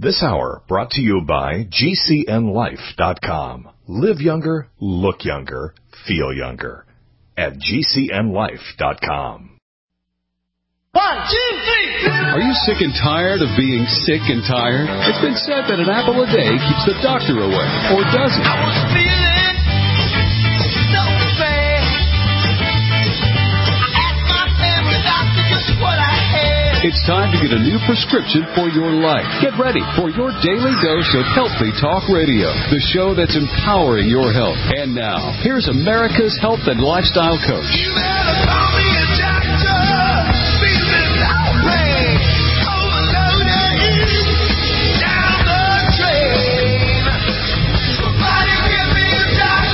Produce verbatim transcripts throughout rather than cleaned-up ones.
This hour brought to you by G C N life dot com. Live younger, look younger, feel younger at G C N life dot com. One, two, three. Are you sick and tired of being sick and tired? It's been said that an apple a day keeps the doctor away, or does it? I was feeling so bad. I asked my family doctor just what I had. It's time to get a new prescription for your life. Get ready for your daily dose of Healthy Talk Radio, the show that's empowering your health. And now, here's America's health and lifestyle coach. You better call me a doctor. Feeling lonely. Overloaded. Down the drain. Somebody give me a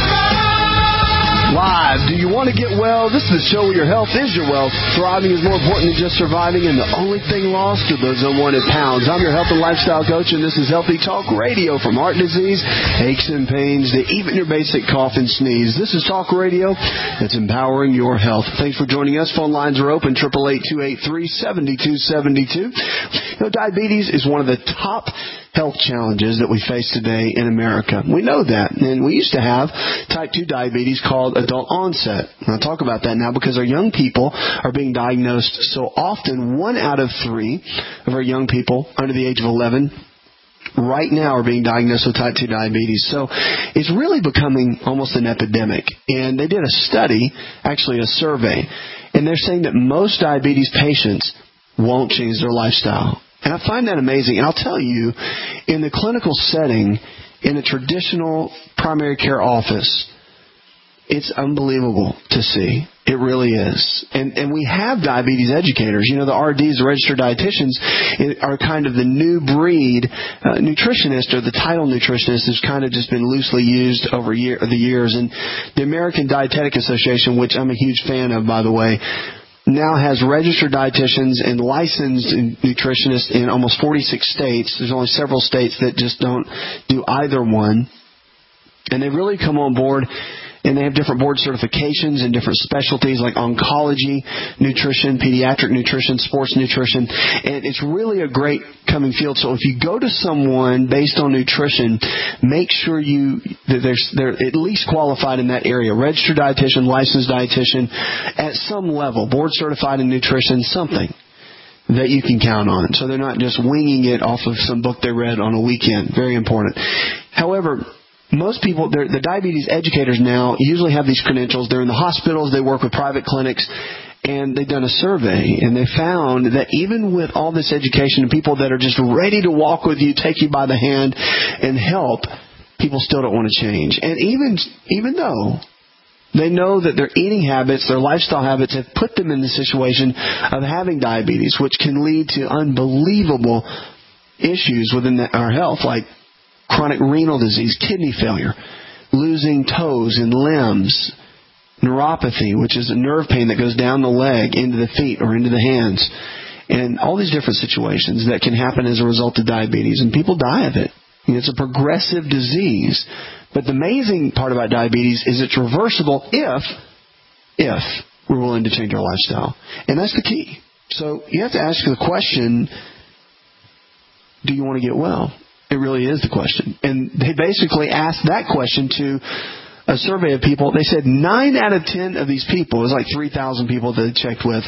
doctor. Live. Do you want to get well? This is the show where your health is your wealth. Thriving is more important than just surviving, and the only thing lost are those unwanted pounds. I'm your health and lifestyle coach, and this is Healthy Talk Radio. From heart disease, aches and pains, to even your basic cough and sneeze. This is Talk Radio that's empowering your health. Thanks for joining us. Phone lines are open, eight eight eight, two eight three, seven two seven two. You know, diabetes is one of the top health challenges that we face today in America. We know that. And we used to have type two diabetes called adult onset. And I'll talk about that now because our young people are being diagnosed so often. One out of three of our young people under the age of eleven right now are being diagnosed with type two diabetes. So it's really becoming almost an epidemic. And they did a study, actually a survey, and they're saying that most diabetes patients won't change their lifestyle. And I find that amazing. And I'll tell you, in the clinical setting, in a traditional primary care office, it's unbelievable to see. It really is. And and we have diabetes educators. You know, the R Ds, the registered dietitians, are kind of the new breed. Uh, nutritionist, or the title nutritionist, has kind of just been loosely used over year, the years. And the American Dietetic Association, which I'm a huge fan of, by the way, now has registered dietitians and licensed nutritionists in almost forty-six states. There's only several states that just don't do either one. And they've really come on board, and they have different board certifications in different specialties like oncology, nutrition, pediatric nutrition, sports nutrition. And it's really a great coming field. So if you go to someone based on nutrition, make sure you that they're, they're at least qualified in that area. Registered dietitian, licensed dietitian, at some level, board certified in nutrition, something that you can count on. So they're not just winging it off of some book they read on a weekend. Very important. However, most people, the diabetes educators now usually have these credentials. They're in the hospitals. They work with private clinics. And they've done a survey, and they found that even with all this education and people that are just ready to walk with you, take you by the hand, and help, people still don't want to change. And even even though they know that their eating habits, their lifestyle habits have put them in the situation of having diabetes, which can lead to unbelievable issues within the, our health, like chronic renal disease, kidney failure, losing toes and limbs, neuropathy, which is a nerve pain that goes down the leg into the feet or into the hands, and all these different situations that can happen as a result of diabetes. And people die of it. You know, it's a progressive disease. But the amazing part about diabetes is it's reversible if, if we're willing to change our lifestyle. And that's the key. So you have to ask the question, do you want to get well? It really is the question. And they basically asked that question to a survey of people. They said nine out of ten of these people, it was like three thousand people that they checked with,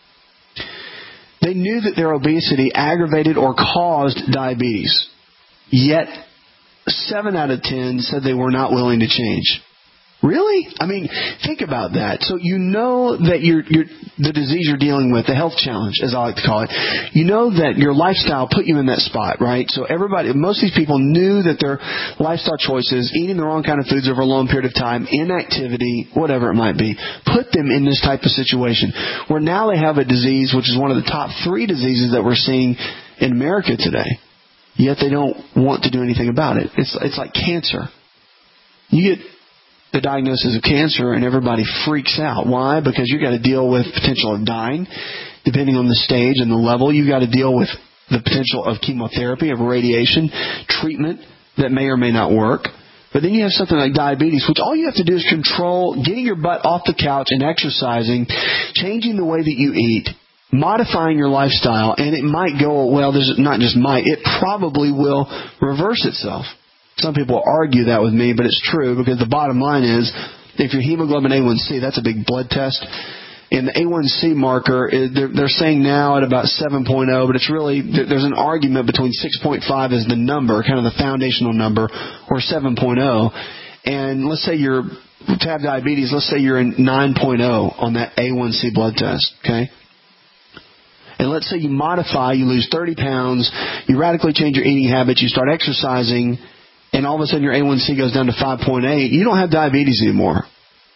they knew that their obesity aggravated or caused diabetes. Yet seven out of ten said they were not willing to change. Really? I mean, think about that. So you know that you're, you're, the disease you're dealing with, the health challenge, as I like to call it, you know that your lifestyle put you in that spot, right? So everybody, most of these people knew that their lifestyle choices, eating the wrong kind of foods over a long period of time, inactivity, whatever it might be, put them in this type of situation. Where now they have a disease, which is one of the top three diseases that we're seeing in America today. Yet they don't want to do anything about it. It's, it's like cancer. You get the diagnosis of cancer and everybody freaks out. Why? Because you've got to deal with potential of dying, depending on the stage and the level. You've got to deal with the potential of chemotherapy, of radiation, treatment that may or may not work. But then you have something like diabetes, which all you have to do is control getting your butt off the couch and exercising, changing the way that you eat, modifying your lifestyle, and it might go, well, there's not just might, it probably will reverse itself. Some people argue that with me, but it's true, because the bottom line is, if your hemoglobin A one C, that's a big blood test, and the A one C marker, they're, they're saying now at about seven point oh, but it's really, there's an argument between six point five as the number, kind of the foundational number, or seven point oh. And let's say you're, to have diabetes, let's say you're in nine point oh on that A one C blood test, okay? And let's say you modify, you lose thirty pounds, you radically change your eating habits, you start exercising, and all of a sudden your A one C goes down to five point eight, you don't have diabetes anymore.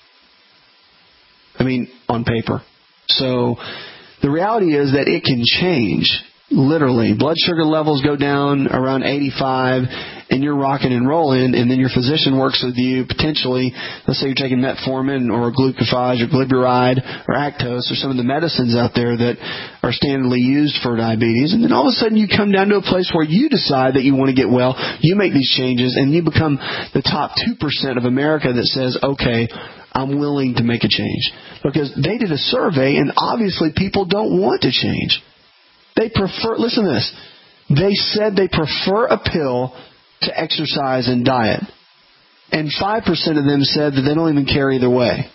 I mean, on paper. So the reality is that it can change, literally. Blood sugar levels go down around eighty-five, and you're rocking and rolling, and then your physician works with you, potentially, let's say you're taking metformin or glucophage or glyburide or Actos or some of the medicines out there that are standardly used for diabetes, and then all of a sudden you come down to a place where you decide that you want to get well, you make these changes, and you become the top two percent of America that says, okay, I'm willing to make a change. Because they did a survey, and obviously people don't want to change. They prefer, listen to this, they said they prefer a pill to exercise and diet. And five percent of them said that they don't even care either way.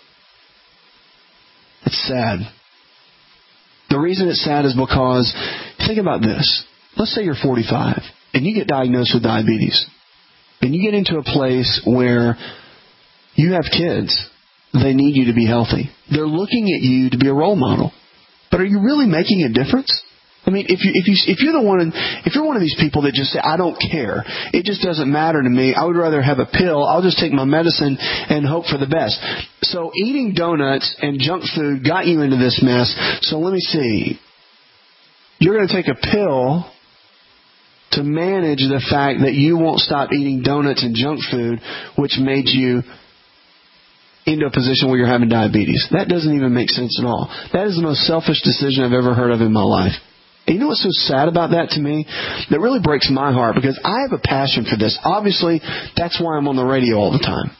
It's sad. The reason it's sad is because, think about this. Let's say you're forty-five and you get diagnosed with diabetes. And you get into a place where you have kids. They need you to be healthy. They're looking at you to be a role model. But are you really making a difference? I mean, if you if you if you're the one if you're one of these people that just say, I don't care, it just doesn't matter to me, I would rather have a pill, I'll just take my medicine and hope for the best. So eating donuts and junk food got you into this mess. So let me see. You're going to take a pill to manage the fact that you won't stop eating donuts and junk food, which made you into a position where you're having diabetes. That doesn't even make sense at all. That is the most selfish decision I've ever heard of in my life. And you know what's so sad about that to me? That really breaks my heart, because I have a passion for this. Obviously, that's why I'm on the radio all the time.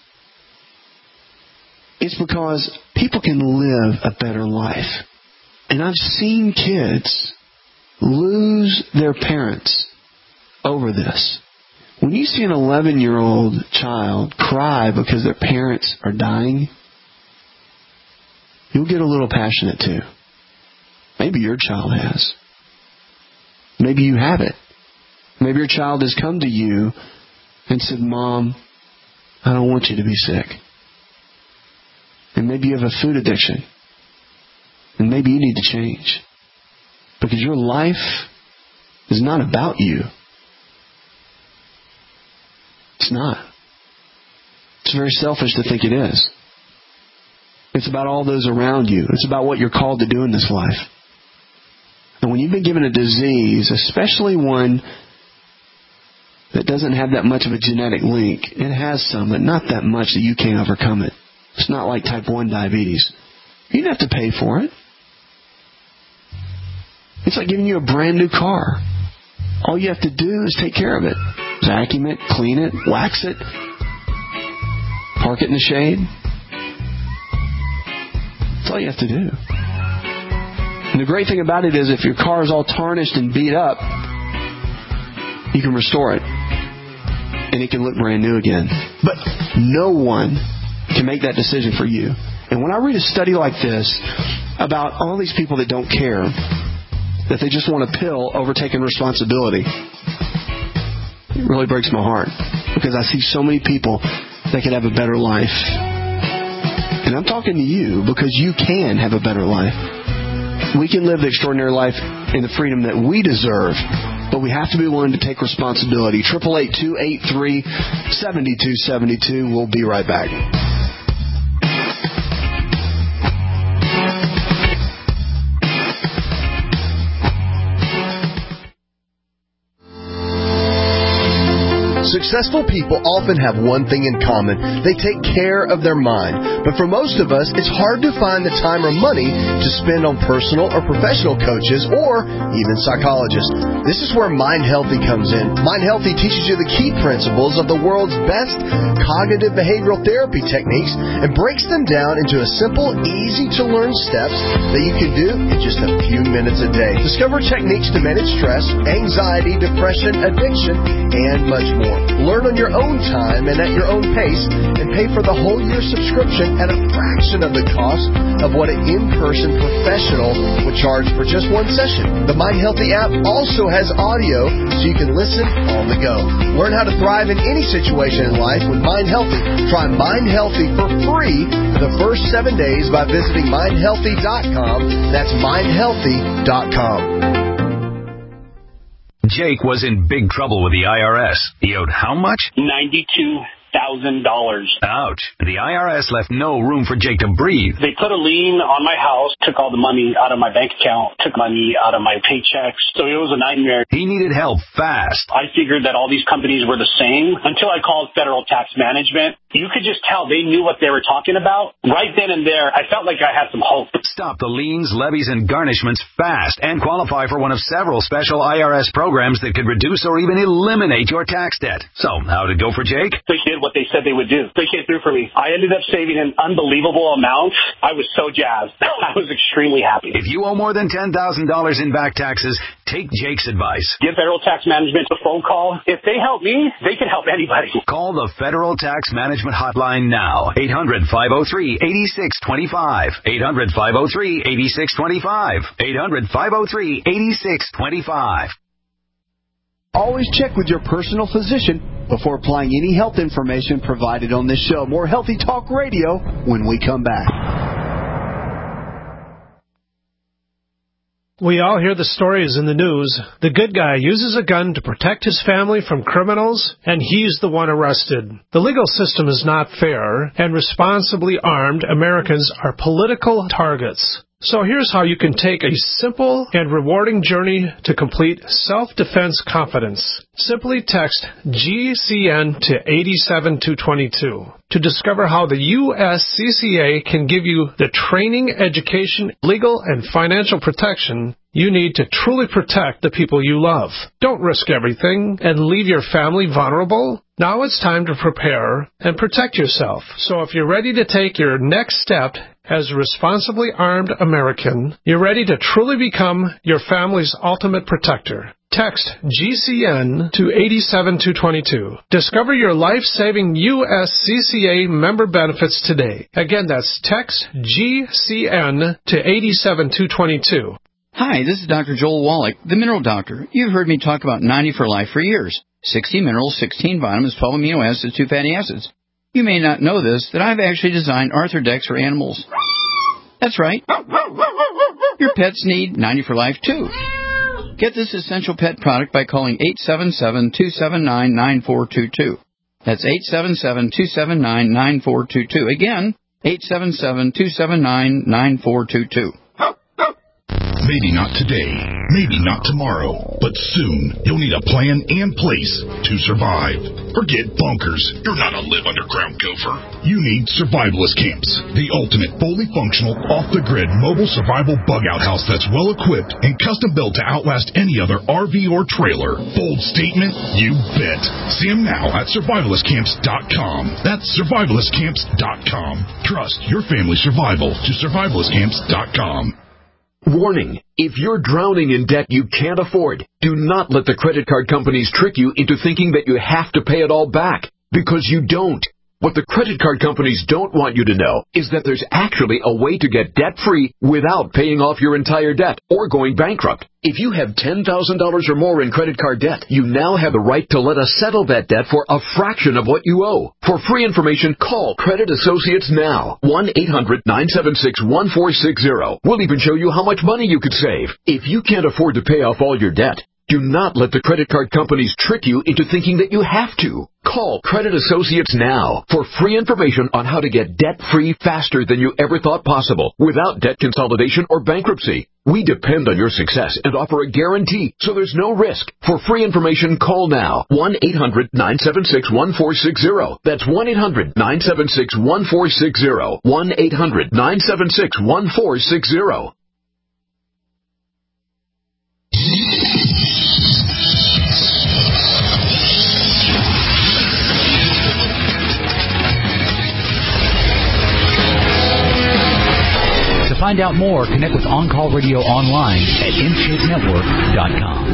It's because people can live a better life. And I've seen kids lose their parents over this. When you see an eleven-year-old child cry because their parents are dying, you'll get a little passionate too. Maybe your child has. Maybe you have it. Maybe your child has come to you and said, Mom, I don't want you to be sick. And maybe you have a food addiction. And maybe you need to change. Because your life is not about you. It's not. It's very selfish to think it is. It's about all those around you. It's about what you're called to do in this life. And when you've been given a disease, especially one that doesn't have that much of a genetic link, it has some, but not that much that you can't overcome it. It's not like type one diabetes. You don't have to pay for it. It's like giving you a brand new car. All you have to do is take care of it. Vacuum it, clean it, wax it, park it in the shade. That's all you have to do. And the great thing about it is if your car is all tarnished and beat up, you can restore it. And it can look brand new again. But no one can make that decision for you. And when I read a study like this about all these people that don't care, that they just want a pill over taking responsibility, it really breaks my heart. Because I see so many people that could have a better life. And I'm talking to you because you can have a better life. We can live the extraordinary life in the freedom that we deserve, but we have to be willing to take responsibility. eight eight eight, two eight three, seven two seven two. We'll be right back. Successful people often have one thing in common. They take care of their mind. But for most of us, it's hard to find the time or money to spend on personal or professional coaches or even psychologists. This is where Mind Healthy comes in. Mind Healthy teaches you the key principles of the world's best cognitive behavioral therapy techniques and breaks them down into a simple, easy-to-learn steps that you can do in just a few minutes a day. Discover techniques to manage stress, anxiety, depression, addiction, and much more. Learn on your own time and at your own pace, and pay for the whole year subscription at a fraction of the cost of what an in-person professional would charge for just one session. The Mind Healthy app also has audio so you can listen on the go. Learn how to thrive in any situation in life with Mind Healthy. Try Mind Healthy for free the first seven days by visiting mind healthy dot com. That's mind healthy dot com. Jake was in big trouble with the I R S. He owed how much? ninety-two thousand dollars. Ouch. The I R S left no room for Jake to breathe. They put a lien on my house, took all the money out of my bank account, took money out of my paychecks. So it was a nightmare. He needed help fast. I figured that all these companies were the same until I called Federal Tax Management. You could just tell they knew what they were talking about. Right then and there, I felt like I had some hope. Stop the liens, levies, and garnishments fast and qualify for one of several special I R S programs that could reduce or even eliminate your tax debt. So, how'd it go for Jake? They did what they said they would do. They came through for me. I ended up saving an unbelievable amount. I was so jazzed. I was extremely happy. If you owe more than ten thousand dollars in back taxes, take Jake's advice. Give Federal Tax Management a phone call. If they help me, they can help anybody. Call the Federal Tax Management Hotline now. eight hundred, five oh three, eight six two five. eight hundred, five oh three, eight six two five. eight hundred, five oh three, eight six two five. Always check with your personal physician before applying any health information provided on this show. More Healthy Talk Radio when we come back. We all hear the stories in the news. The good guy uses a gun to protect his family from criminals, and he's the one arrested. The legal system is not fair, and responsibly armed Americans are political targets. So here's how you can take a simple and rewarding journey to complete self-defense confidence. Simply text G C N to eight seven two two two to discover how the U S C C A can give you the training, education, legal, and financial protection you need to truly protect the people you love. Don't risk everything and leave your family vulnerable. Now it's time to prepare and protect yourself. So if you're ready to take your next step as a responsibly armed American, you're ready to truly become your family's ultimate protector. Text G C N to eight seven two two two. Discover your life-saving U S C C A member benefits today. Again, that's text G C N to eight seven two two two. Hi, this is Doctor Joel Wallach, the Mineral Doctor. You've heard me talk about ninety for Life for years. sixty minerals, sixteen vitamins, twelve amino acids, two fatty acids. You may not know this, that I've actually designed Arthrodex for animals. That's right. Your pets need ninety for Life, too. Get this essential pet product by calling eight seven seven, two seven nine, nine four two two. That's eight seven seven, two seven nine, nine four two two. Again, eight seven seven, two seven nine, nine four two two. Maybe not today, maybe not tomorrow, but soon you'll need a plan and place to survive. Forget bunkers. You're not a live underground gopher. You need Survivalist Camps, the ultimate fully functional, off-the-grid mobile survival bug-out house that's well-equipped and custom-built to outlast any other R V or trailer. Bold statement? You bet. See them now at survivalist camps dot com. That's survivalist camps dot com. Trust your family's survival to survivalist camps dot com. Warning, if you're drowning in debt you can't afford, do not let the credit card companies trick you into thinking that you have to pay it all back, because you don't. What the credit card companies don't want you to know is that there's actually a way to get debt-free without paying off your entire debt or going bankrupt. If you have ten thousand dollars or more in credit card debt, you now have the right to let us settle that debt for a fraction of what you owe. For free information, call Credit Associates now. one eight hundred, nine seven six, one four six zero. We'll even show you how much money you could save. If you can't afford to pay off all your debt, Do not let the credit card companies trick you into thinking that you have to. Call Credit Associates now for free information on how to get debt-free faster than you ever thought possible without debt consolidation or bankruptcy. We depend on your success and offer a guarantee, so there's no risk. For free information, call now. one eight hundred nine seven six one four six zero. That's one eight hundred nine seven six one four six zero. one eight hundred nine seven six one four six zero. To find out more, connect with On Call Radio online at in shape network dot com.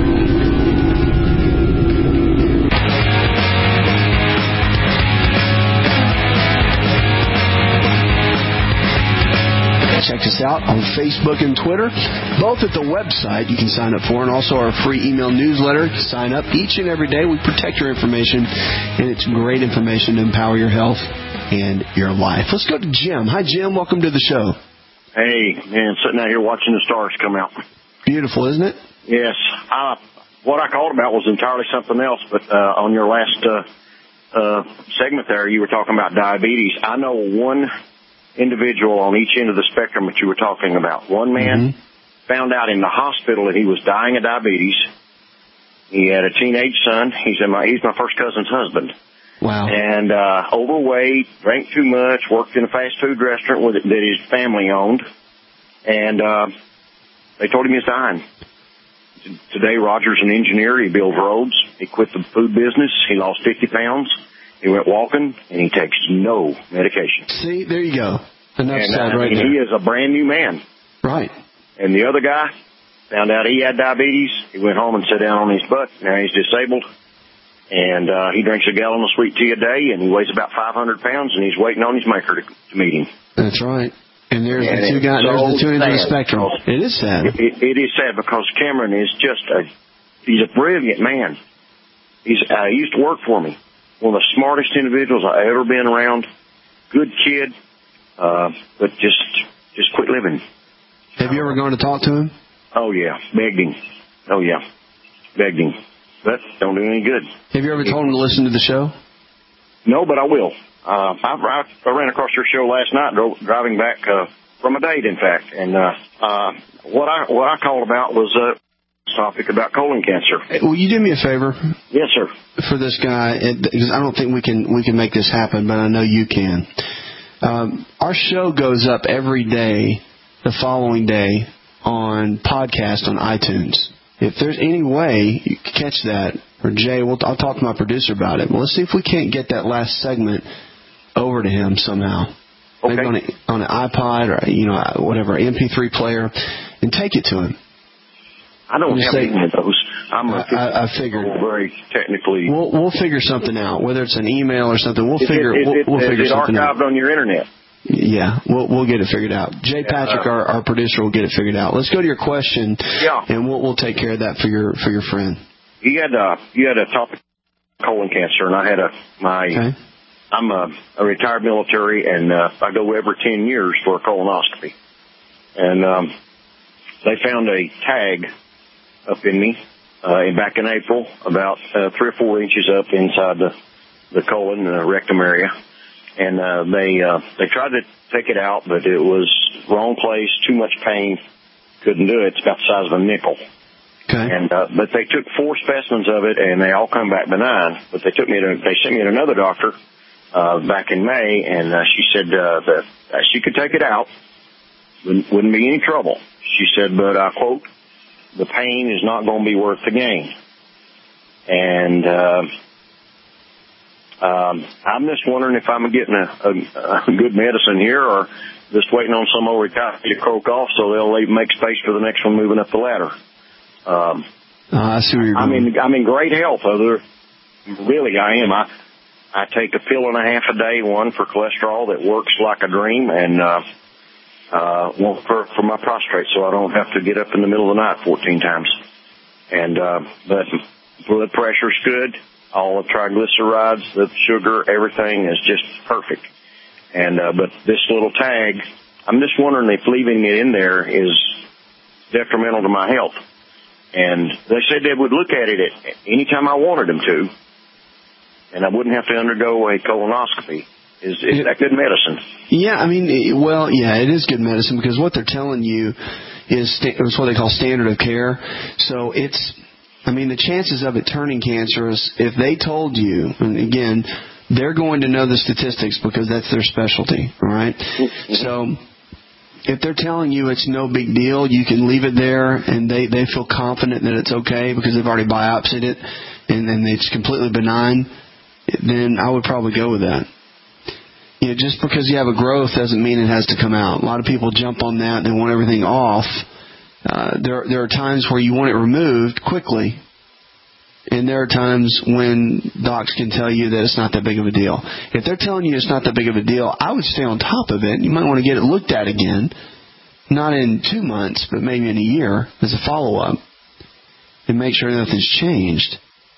Check us out on Facebook and Twitter, both at the website you can sign up for, and also our free email newsletter. Sign up each and every day. We protect your information, and it's great information to empower your health and your life. Let's go to Jim. Hi, Jim. Welcome to the show. Hey, man, sitting out here watching the stars come out. Beautiful, isn't it? Yes. Uh, what I called about was entirely something else, but uh, on your last uh, uh, segment there, you were talking about diabetes. I know one individual on each end of the spectrum that you were talking about. One man mm-hmm. found out in the hospital that he was dying of diabetes. He had a teenage son. He's in my, he's my first cousin's husband. Wow. And, uh, overweight, drank too much, worked in a fast food restaurant with it that his family owned. And, uh, they told him he was dying. Today, Roger's an engineer. He builds roads. He quit the food business. He lost fifty pounds. He went walking, and he takes no medication. See, there you go. Enough and, said uh, right and there. he is a brand new man. Right. And the other guy found out he had diabetes. He went home and sat down on his butt. Now he's disabled. And uh, he drinks a gallon of sweet tea a day, and he weighs about five hundred pounds, and he's waiting on his maker to, to meet him. That's right. And there's and the two guys. So there's the two ends of the sad. spectrum. It is sad. It, it, it is sad because Cameron is just a he's a brilliant man. He's uh, he used to work for me. One of the smartest individuals I've ever been around. Good kid, uh, but just just quit living. Have you ever gone to talk to him? Oh yeah, begged him. Oh yeah, begged him. But don't do any good. Have you ever told him to listen to the show? No, but I will. Uh, I, I, I ran across your show last night, drove, driving back uh, from a date, in fact. And uh, uh, what I what I called about was a topic about colon cancer. Will you do me a favor? Yes, sir. For this guy, it, I don't think we can we can make this happen, but I know you can. Um, our show goes up every day, the following day, on podcast on iTunes. If there's any way you can catch that, or Jay, we'll, I'll talk to my producer about it. Well, let's see if we can't get that last segment over to him somehow. Okay. Maybe on, a, on an iPod or, you know, whatever, M P three player, and take it to him. I don't have say, any of those. I'm a I, I figured. very technically. We'll, we'll figure something out, whether it's an email or something. We'll is figure. It, is we'll, it, we'll figure is it something out. archived on your internet? Yeah, we'll we'll get it figured out. Jay Patrick, our, our producer, will get it figured out. Let's go to your question. Yeah. And we'll we'll take care of that for your for your friend. You had a you had a topic colon cancer, and I had a my. Okay. I'm a, a retired military, and uh, I go every ten years for a colonoscopy. And um, they found a tag up in me uh, back in April, about uh, three or four inches up inside the the colon, the rectum area. And uh, they uh, they tried to take it out, but it was wrong place, too much pain, couldn't do it. It's about the size of a nickel. Okay. And uh, but they took four specimens of it, and they all come back benign. But they took me to they sent me to another doctor uh, back in May, and uh, she said uh, that uh, she could take it out, wouldn't, wouldn't be any trouble. She said, but I quote, the pain is not going to be worth the gain. And uh, Um, I'm just wondering if I'm getting a, a, a good medicine here, or just waiting on some old retiree to croak off so they'll leave, make space for the next one moving up the ladder. Um, uh, I see where you're I'm going. in, I'm in great health. Other, really, I am. I I take a pill and a half a day, one for cholesterol that works like a dream, and uh, uh, one for for my prostate, so I don't have to get up in the middle of the night fourteen times. And uh, but blood pressure's good. All the triglycerides, the sugar, everything is just perfect. And, uh, but this little tag, I'm just wondering if leaving it in there is detrimental to my health. And they said they would look at it at any time I wanted them to, and I wouldn't have to undergo a colonoscopy. Is, is that good medicine? Yeah, I mean, well, yeah, it is good medicine because what they're telling you is, is what they call standard of care. So it's, I mean, the chances of it turning cancerous, if they told you, and again, they're going to know the statistics because that's their specialty, all right? Mm-hmm. So if they're telling you it's no big deal, you can leave it there, and they, they feel confident that it's okay because they've already biopsied it, and, and it's completely benign, then I would probably go with that. You know, just because you have a growth doesn't mean it has to come out. A lot of people jump on that. They want everything off. Uh, there, there are times where you want it removed quickly, and there are times when docs can tell you that it's not that big of a deal. If they're telling you it's not that big of a deal, I would stay on top of it. You might want to get it looked at again, not in two months, but maybe in a year as a follow-up, and make sure nothing's changed.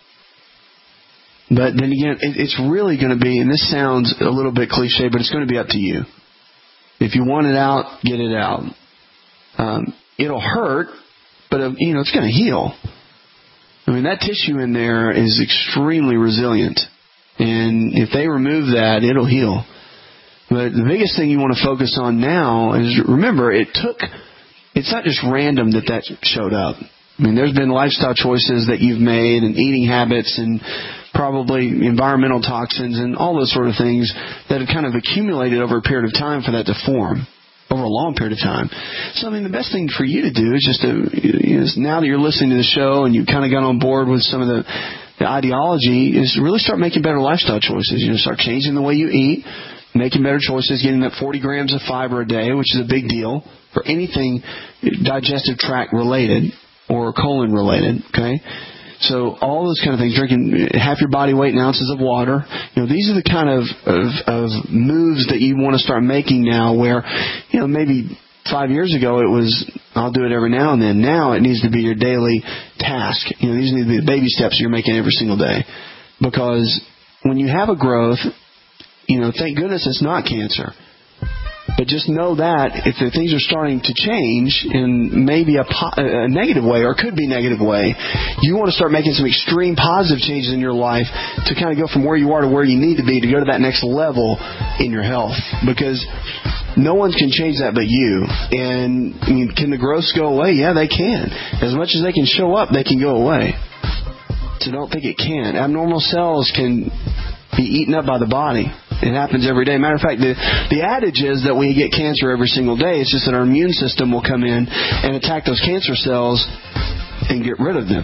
But then again, it, it's really going to be, and this sounds a little bit cliche, but it's going to be up to you. If you want it out, get it out. Um, it'll hurt, but uh, you know it's going to heal. I mean, that tissue in there is extremely resilient. And if they remove that, it'll heal. But the biggest thing you want to focus on now is, remember, it took, it's not just random that that showed up. I mean, there's been lifestyle choices that you've made and eating habits and probably environmental toxins and all those sort of things that have kind of accumulated over a period of time for that to form. Over a long period of time. So, I mean, the best thing for you to do is just to, you know, now that you're listening to the show and you kind of got on board with some of the, the ideology, is really start making better lifestyle choices. You know, start changing the way you eat, making better choices, getting that forty grams of fiber a day, which is a big deal for anything digestive tract related or colon related, okay? So all those kind of things, drinking half your body weight in ounces of water, you know, these are the kind of, of, of moves that you want to start making now where, you know, maybe five years ago it was, I'll do it every now and then. Now it needs to be your daily task. You know, these need to be the baby steps you're making every single day. Because when you have a growth, you know, thank goodness it's not cancer. But just know that if the things are starting to change in maybe a, po- a negative way, or could be negative way, you want to start making some extreme positive changes in your life to kind of go from where you are to where you need to be to go to that next level in your health. Because no one can change that but you. And I mean, can the growths go away? Yeah, they can. As much as they can show up, they can go away. So don't think it can. Abnormal cells can be eaten up by the body. It happens every day. Matter of fact, the, the adage is that we get cancer every single day. It's just that our immune system will come in and attack those cancer cells and get rid of them.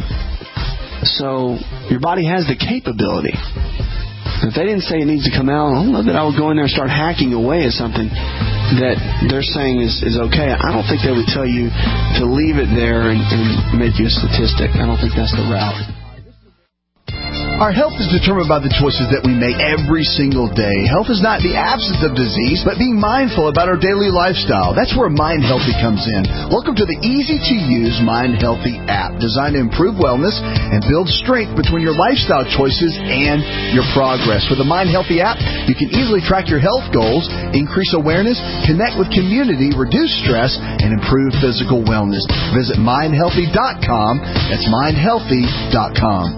So your body has the capability. If they didn't say it needs to come out, I don't know that I would go in there and start hacking away at something that they're saying is, is okay. I don't think they would tell you to leave it there and, and make you a statistic. I don't think that's the route. Our health is determined by the choices that we make every single day. Health is not the absence of disease, but being mindful about our daily lifestyle. That's where Mind Healthy comes in. Welcome to the easy-to-use Mind Healthy app, designed to improve wellness and build strength between your lifestyle choices and your progress. With the Mind Healthy app, you can easily track your health goals, increase awareness, connect with community, reduce stress, and improve physical wellness. Visit mind healthy dot com. That's mind healthy dot com.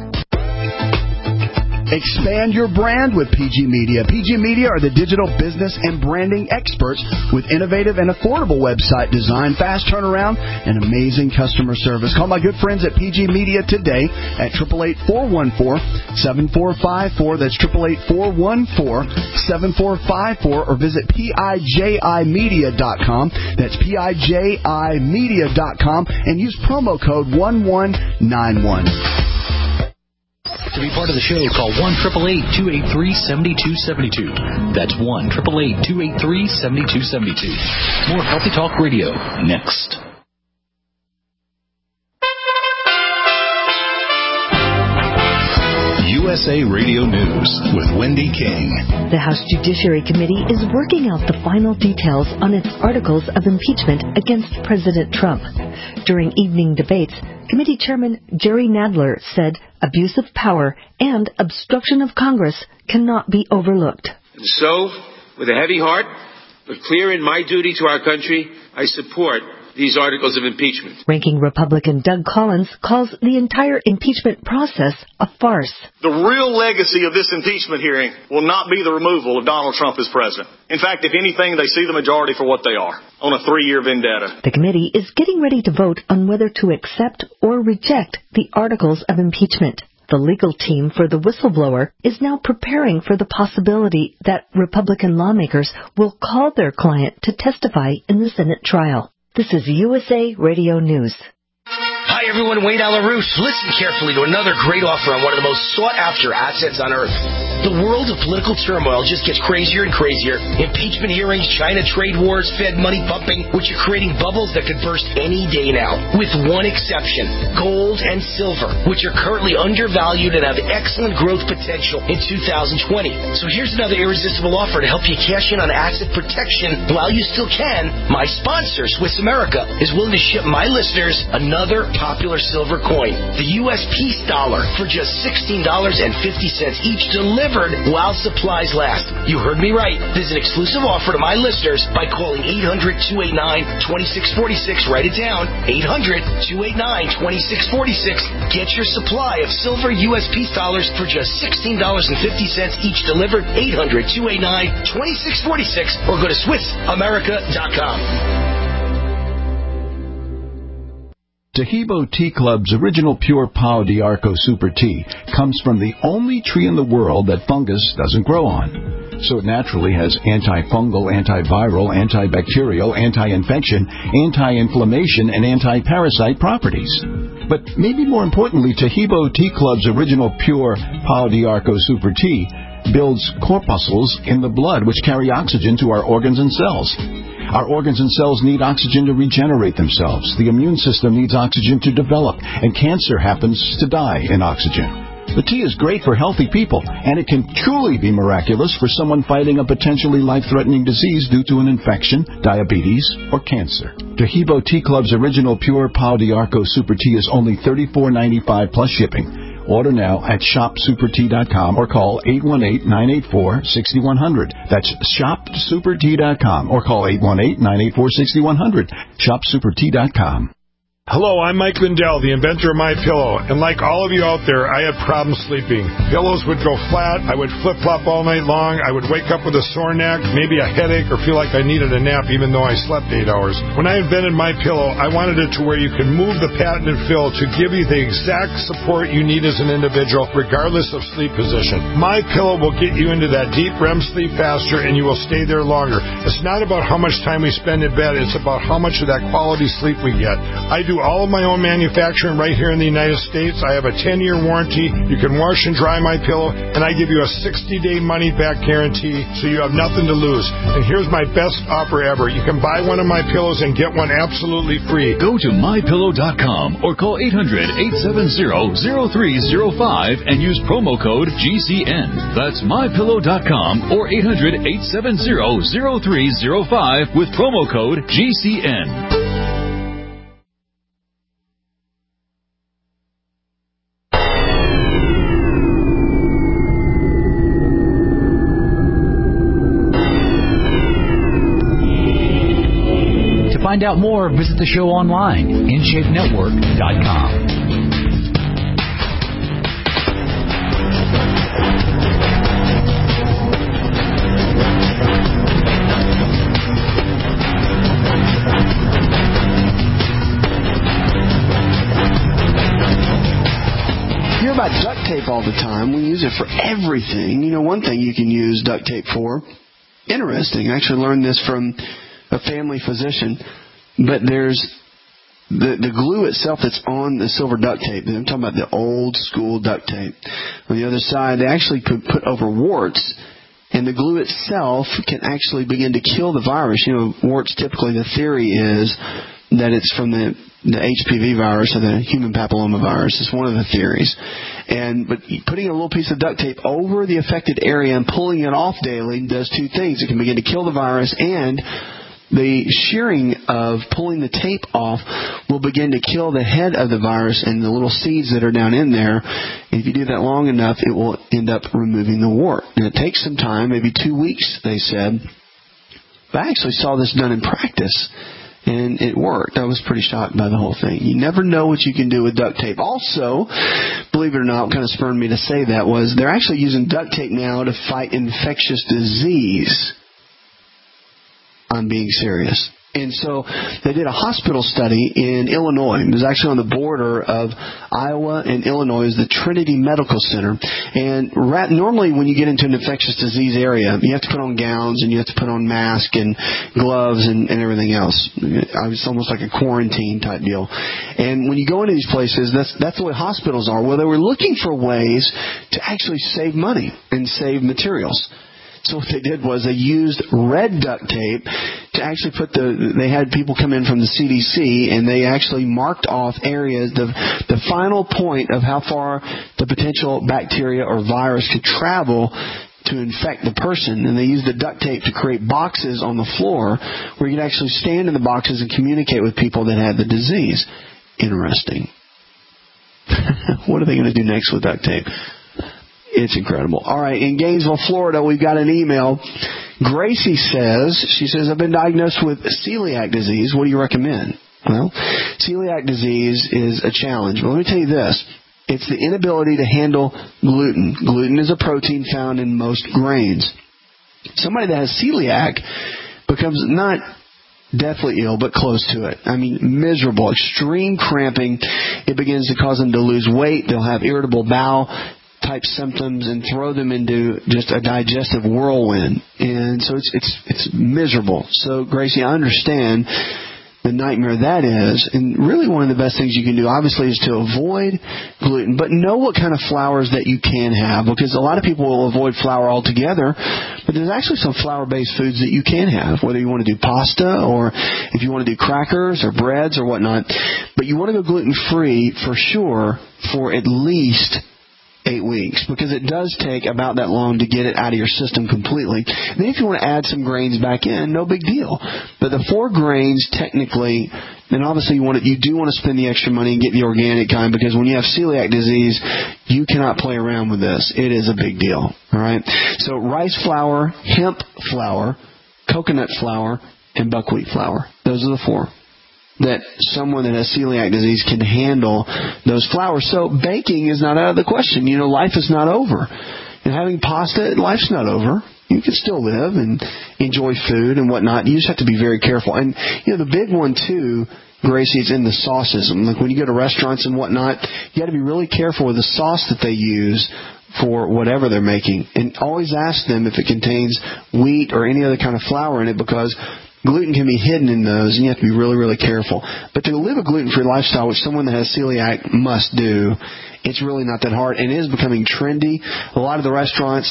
Expand your brand with P G Media. P G Media are the digital business and branding experts with innovative and affordable website design, fast turnaround, and amazing customer service. Call my good friends at P G Media today at eight eight eight, four one four, seven four five four. That's eight eight eight, four one four, seven four five four. Or visit P I J I media dot com. That's P I J I media dot com and use promo code one one nine one. To be part of the show, call one eight eight eight, two eight three, seven two seven two. That's one eight eight eight, two eight three, seven two seven two. More Healthy Talk Radio next. U S A Radio News with Wendy King. The House Judiciary Committee is working out the final details on its articles of impeachment against President Trump. During evening debates, Committee Chairman Jerry Nadler said abuse of power and obstruction of Congress cannot be overlooked. And so, with a heavy heart, but clear in my duty to our country, I support these articles of impeachment. Ranking Republican Doug Collins calls the entire impeachment process a farce. The real legacy of this impeachment hearing will not be the removal of Donald Trump as president. In fact, if anything, they see the majority for what they are, on a three-year vendetta. The committee is getting ready to vote on whether to accept or reject the articles of impeachment. The legal team for the whistleblower is now preparing for the possibility that Republican lawmakers will call their client to testify in the Senate trial. This is U S A Radio News. Hi, everyone. Wade Alarouche. Listen carefully to another great offer on one of the most sought-after assets on Earth. The world of political turmoil just gets crazier and crazier. Impeachment hearings, China trade wars, Fed money pumping, which are creating bubbles that could burst any day now. With one exception, gold and silver, which are currently undervalued and have excellent growth potential in two thousand twenty. So here's another irresistible offer to help you cash in on asset protection while you still can. My sponsor, Swiss America, is willing to ship my listeners another popular silver coin, the U S Peace Dollar, for just sixteen dollars and fifty cents each, delivered while supplies last. You heard me right. This is an exclusive offer to my listeners by calling eight hundred, two eight nine, two six four six. Write it down, eight hundred, two eight nine, two six four six. Get your supply of silver U S Peace Dollars for just sixteen dollars and fifty cents each, delivered, eight hundred, two eight nine, two six four six, or go to Swiss America dot com. Tahibo Tea Club's original pure Pau d'Arco Super Tea comes from the only tree in the world that fungus doesn't grow on. So it naturally has antifungal, antiviral, antibacterial, anti-infection, anti-inflammation, and anti-parasite properties. But maybe more importantly, Tahibo Tea Club's original pure Pau d'Arco Super Tea builds corpuscles in the blood which carry oxygen to our organs and cells. Our organs and cells need oxygen to regenerate themselves. The immune system needs oxygen to develop, and cancer happens to die in oxygen. The tea is great for healthy people, and it can truly be miraculous for someone fighting a potentially life-threatening disease due to an infection, diabetes, or cancer. Tahibo Tea Club's original pure Pau d'Arco Super Tea is only thirty-four ninety-five plus shipping. Order now at shop super tea dot com or call eight one eight, nine eight four, six one zero zero. That's shop super tea dot com or call eight one eight, nine eight four, six one zero zero. shop super tea dot com. Hello, I'm Mike Lindell, the inventor of MyPillow, and like all of you out there, I had problems sleeping. Pillows would go flat, I would flip-flop all night long, I would wake up with a sore neck, maybe a headache, or feel like I needed a nap even though I slept eight hours. When I invented MyPillow, I wanted it to where you can move the patented fill to give you the exact support you need as an individual, regardless of sleep position. MyPillow will get you into that deep R E M sleep faster, and you will stay there longer. It's not about how much time we spend in bed, it's about how much of that quality sleep we get. I do all of my own manufacturing right here in the United States. I have a ten-year warranty. You can wash and dry my pillow, and I give you a sixty-day money-back guarantee, so you have nothing to lose. And here's my best offer ever. You can buy one of my pillows and get one absolutely free. Go to my pillow dot com or call eight hundred, eight seven zero, zero three zero five and use promo code G C N. That's my pillow dot com or eight hundred, eight seven zero, zero three zero five with promo code G C N. To find out more, visit the show online, in shape network dot com. You hear about duct tape all the time. We use it for everything. You know, one thing you can use duct tape for, interesting, I actually learned this from a family physician, but there's the the glue itself that's on the silver duct tape. I'm talking about the old school duct tape. On the other side, they actually put, put over warts, and the glue itself can actually begin to kill the virus. You know, warts, typically the theory is that it's from the the H P V virus or the human papilloma virus. It's one of the theories. And but putting a little piece of duct tape over the affected area and pulling it off daily does two things. It can begin to kill the virus, and the shearing of pulling the tape off will begin to kill the head of the virus and the little seeds that are down in there. And if you do that long enough, it will end up removing the wart. And it takes some time, maybe two weeks, they said. But I actually saw this done in practice. And it worked. I was pretty shocked by the whole thing. You never know what you can do with duct tape. Also, believe it or not, what kind of spurred me to say that was they're actually using duct tape now to fight infectious disease. I'm being serious. And so they did a hospital study in Illinois. It was actually on the border of Iowa and Illinois. It was the Trinity Medical Center. And rat, normally when you get into an infectious disease area, you have to put on gowns and you have to put on masks and gloves and, and everything else. It's almost like a quarantine type deal. And when you go into these places, that's, that's the way hospitals are. Well, they were looking for ways to actually save money and save materials. So what they did was they used red duct tape to actually put the, they had people come in from the C D C and they actually marked off areas, the, the final point of how far the potential bacteria or virus could travel to infect the person. And they used the duct tape to create boxes on the floor where you could actually stand in the boxes and communicate with people that had the disease. Interesting. What are they going to do next with duct tape? It's incredible. All right, in Gainesville, Florida, we've got an email. Gracie says, she says, I've been diagnosed with celiac disease. What do you recommend? Well, celiac disease is a challenge. But let me tell you this. It's the inability to handle gluten. Gluten is a protein found in most grains. Somebody that has celiac becomes not deathly ill, but close to it. I mean, miserable, extreme cramping. It begins to cause them to lose weight. They'll have irritable bowel type symptoms and throw them into just a digestive whirlwind. And so it's it's it's miserable. So, Gracie, I understand the nightmare that is. And really one of the best things you can do, obviously, is to avoid gluten. But know what kind of flours that you can have. Because a lot of people will avoid flour altogether. But there's actually some flour-based foods that you can have. Whether you want to do pasta or if you want to do crackers or breads or whatnot. But you want to go gluten-free for sure for at least eight weeks, because it does take about that long to get it out of your system completely. Then if you want to add some grains back in, no big deal. But the four grains, technically, then obviously you want to, you do want to spend the extra money and get the organic kind, because when you have celiac disease, you cannot play around with this. It is a big deal. All right. So rice flour, hemp flour, coconut flour, and buckwheat flour. Those are the four that someone that has celiac disease can handle those flours. So baking is not out of the question. You know, life is not over. And having pasta, life's not over. You can still live and enjoy food and whatnot. You just have to be very careful. And, you know, the big one, too, Gracie, is in the sauces. Like when you go to restaurants and whatnot, you got to be really careful with the sauce that they use for whatever they're making. And always ask them if it contains wheat or any other kind of flour in it, because gluten can be hidden in those, and you have to be really, really careful. But to live a gluten-free lifestyle, which someone that has celiac must do, it's really not that hard, and it is becoming trendy. A lot of the restaurants,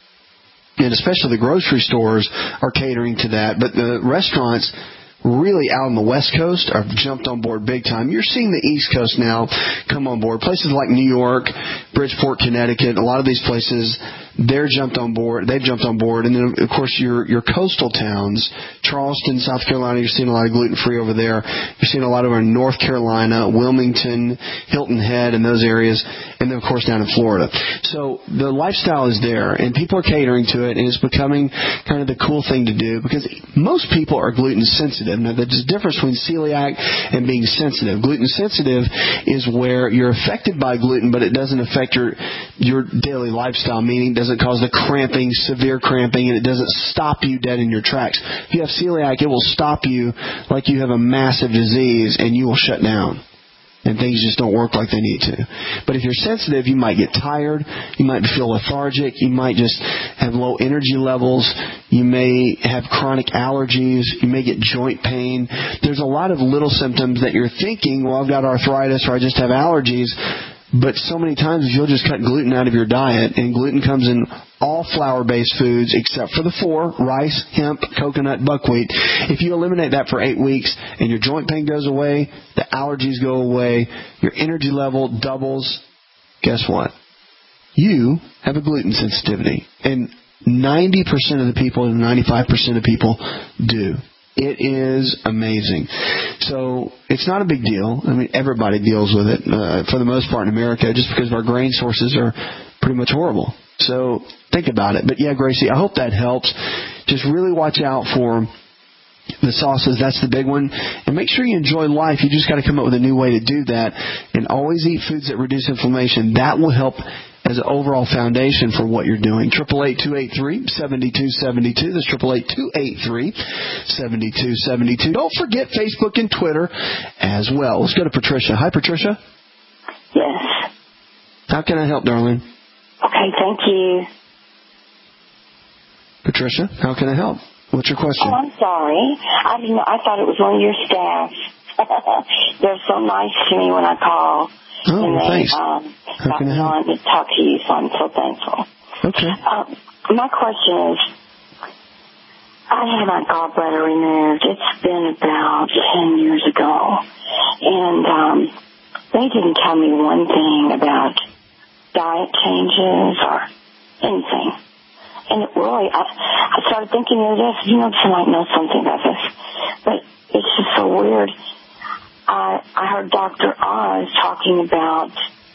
and especially the grocery stores, are catering to that. But the restaurants really out on the West Coast have jumped on board big time. You're seeing the East Coast now come on board. Places like New York, Bridgeport, Connecticut, a lot of these places, they're jumped on board. They've jumped on board. And then, of course, your your coastal towns, Charleston, South Carolina, you're seeing a lot of gluten-free over there. You're seeing a lot over in North Carolina, Wilmington, Hilton Head, and those areas. And then, of course, down in Florida. So the lifestyle is there, and people are catering to it, and it's becoming kind of the cool thing to do, because most people are gluten sensitive. Now, there's a difference between celiac and being sensitive. Gluten sensitive is where you're affected by gluten, but it doesn't affect your your daily lifestyle, meaning it doesn't cause the cramping, severe cramping, and it doesn't stop you dead in your tracks. If you have celiac, it will stop you like you have a massive disease, and you will shut down. And things just don't work like they need to. But if you're sensitive, you might get tired. You might feel lethargic. You might just have low energy levels. You may have chronic allergies. You may get joint pain. There's a lot of little symptoms that you're thinking, well, I've got arthritis or I just have allergies. But so many times you'll just cut gluten out of your diet, and gluten comes in all flour-based foods except for the four: rice, hemp, coconut, buckwheat. If you eliminate that for eight weeks and your joint pain goes away, the allergies go away, your energy level doubles, guess what? You have a gluten sensitivity. And ninety percent of the people and ninety-five percent of people do. It is amazing. So it's not a big deal. I mean, everybody deals with it uh, for the most part in America, just because our grain sources are pretty much horrible. So think about it. But yeah, Gracie, I hope that helps. Just really watch out for the sauces, that's the big one. And make sure you enjoy life. You just got to come up with a new way to do that. And always eat foods that reduce inflammation. That will help as an overall foundation for what you're doing. eight eight eight, two eight three, seven two seven two. That's eight eight eight, two eight three, seven two seven two. Don't forget Facebook and Twitter as well. Let's go to Patricia. Hi, Patricia. Yes. How can I help, darling? Okay, thank you. Patricia, how can I help? What's your question? Oh, I'm sorry. I didn't know. I thought it was one of your staff. They're so nice to me when I call. Oh, and they, thanks. Um, how can I help? On to talk to you, so I'm so thankful. Okay. Uh, my question is, I had my gallbladder removed. It's been about ten years ago. And um, they didn't tell me one thing about diet changes or anything. And it really, I, I started thinking of this, you know, I might know something about this, but it's just so weird. I, I heard Doctor Oz talking about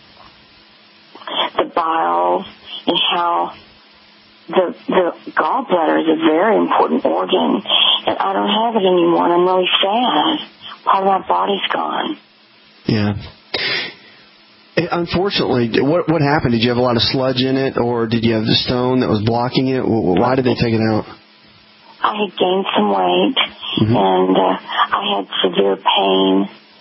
the bile and how the the gallbladder is a very important organ, and I don't have it anymore, and I'm really sad. Part of my body's gone. Yeah. Unfortunately, what what happened? Did you have a lot of sludge in it, or did you have the stone that was blocking it? Why did they take it out? I had gained some weight, mm-hmm. and uh, I had severe pain,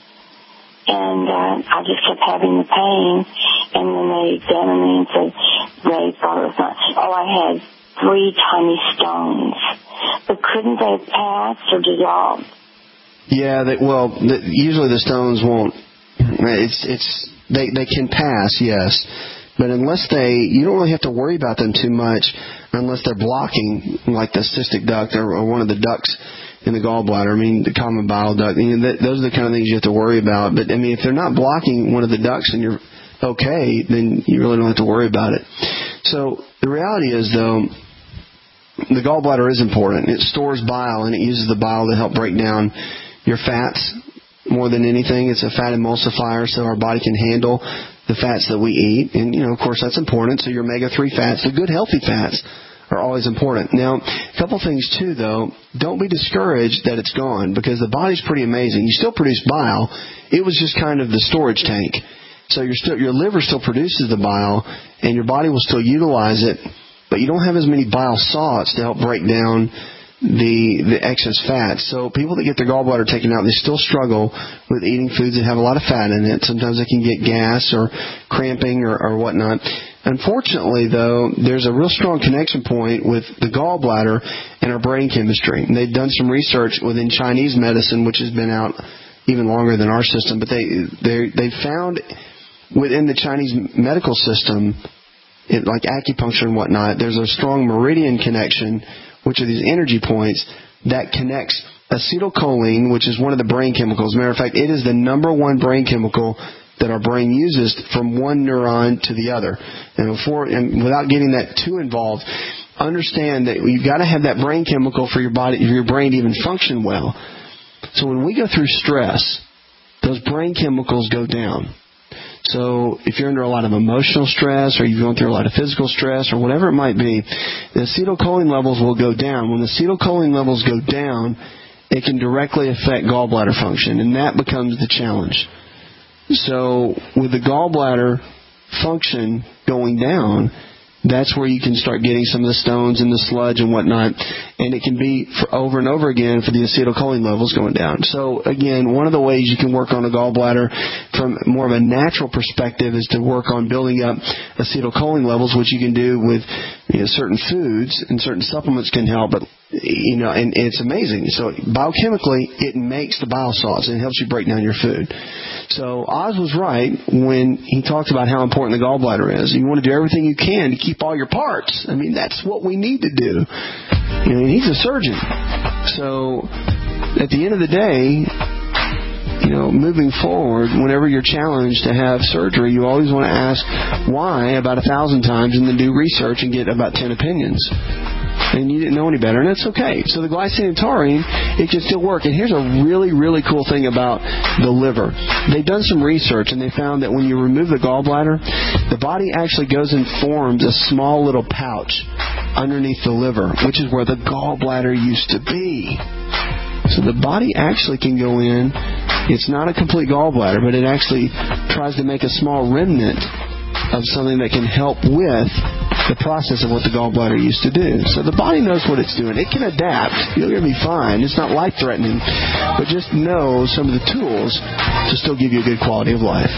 and uh, I just kept having the pain. And then they examined me and said they thought it was not. Oh, I had three tiny stones, but couldn't they have passed or dissolved? Yeah, they, well, the, usually the stones won't. It's it's. They they can pass, yes, but unless they, you don't really have to worry about them too much unless they're blocking, like the cystic duct or, or one of the ducts in the gallbladder. I mean, the common bile duct. You know, that, those are the kind of things you have to worry about. But I mean, if they're not blocking one of the ducts and you're okay, then you really don't have to worry about it. So the reality is, though, the gallbladder is important. It stores bile and it uses the bile to help break down your fats. More than anything, it's a fat emulsifier, so our body can handle the fats that we eat. And, you know, of course, that's important. So your omega three fats, the good, healthy fats, are always important. Now, a couple things, too, though. Don't be discouraged that it's gone, because the body's pretty amazing. You still produce bile. It was just kind of the storage tank. So you're still, your liver still produces the bile, and your body will still utilize it, but you don't have as many bile salts to help break down the the excess fat. So people that get their gallbladder taken out, they still struggle with eating foods that have a lot of fat in it. Sometimes they can get gas or cramping or, or whatnot. Unfortunately, though, there's a real strong connection point with the gallbladder and our brain chemistry. And they've done some research within Chinese medicine, which has been out even longer than our system, but they they they found within the Chinese medical system, it, like acupuncture and whatnot, there's a strong meridian connection, which are these energy points that connects acetylcholine, which is one of the brain chemicals. As a matter of fact, it is the number one brain chemical that our brain uses from one neuron to the other. And before, and without getting that too involved, understand that you've got to have that brain chemical for your body, for your brain to even function well. So when we go through stress, those brain chemicals go down. So if you're under a lot of emotional stress or you're going through a lot of physical stress or whatever it might be, the acetylcholine levels will go down. When the acetylcholine levels go down, it can directly affect gallbladder function, and that becomes the challenge. So with the gallbladder function going down, that's where you can start getting some of the stones and the sludge and whatnot, and it can be for over and over again for the acetylcholine levels going down. So again, one of the ways you can work on a gallbladder from more of a natural perspective is to work on building up acetylcholine levels, which you can do with, you know, certain foods, and certain supplements can help. But you know, and it's amazing. So biochemically, it makes the bile salts and it helps you break down your food. So Oz was right when he talked about how important the gallbladder is. You want to do everything you can to keep all your parts. I mean, that's what we need to do. You know, he's a surgeon. So at the end of the day, you know, moving forward, whenever you're challenged to have surgery, you always want to ask why about a thousand times and then do research and get about ten opinions. And you didn't know any better, and that's okay. So the glycine and taurine, it can still work. And here's a really, really cool thing about the liver. They've done some research, and they found that when you remove the gallbladder, the body actually goes and forms a small little pouch underneath the liver, which is where the gallbladder used to be. So the body actually can go in. It's not a complete gallbladder, but it actually tries to make a small remnant of something that can help with the process of what the gallbladder used to do. So the body knows what it's doing. It can adapt. You're going to be fine. It's not life-threatening, but just know some of the tools to still give you a good quality of life.